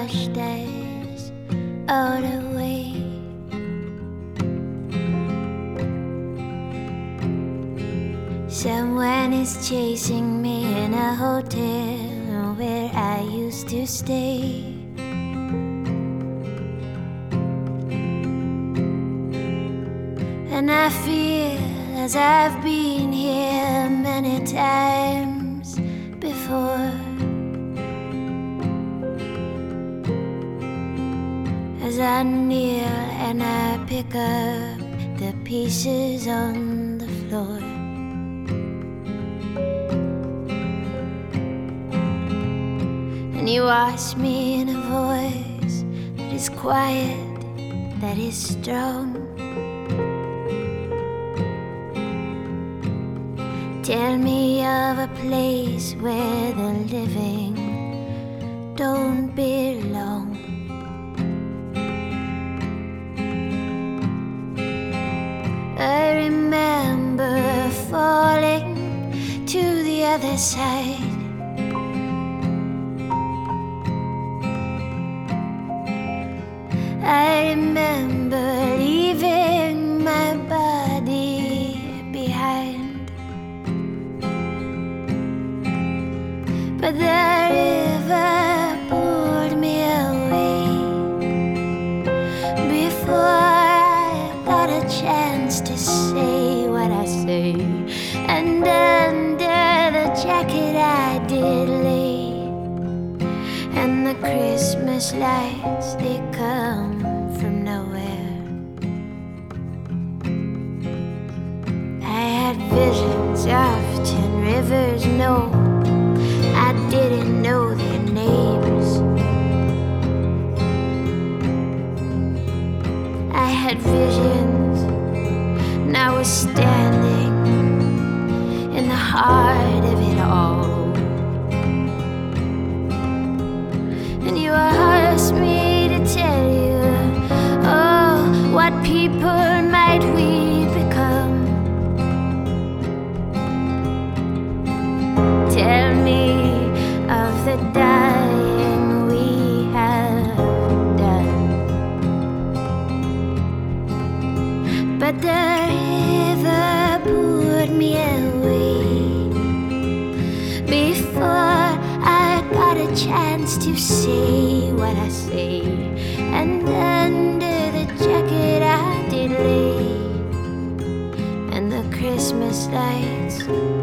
washed us all away. Someone is chasing me in a hotel where I used to stay. And I feel as I've been here many times before, as I kneel and I pick up the pieces on the floor. And you ask me in a voice that is quiet, that is strong, tell me of a place where the living don't belong. I remember falling to the other side. I remember leaving my body behind. But the river pulled me away before I got a chance to say what I say. And under the jacket I did lay, and the Christmas lights, they come from nowhere. I had visions of 10 rivers, no, I didn't know their names. I had visions, and I was standing in the heart of it all. And you asked me to tell you, oh, what people might we become? Tell me of the dying we have done. But the river pulled me away before I got a chance to say what I say. And under the jacket I did lay, and the Christmas lights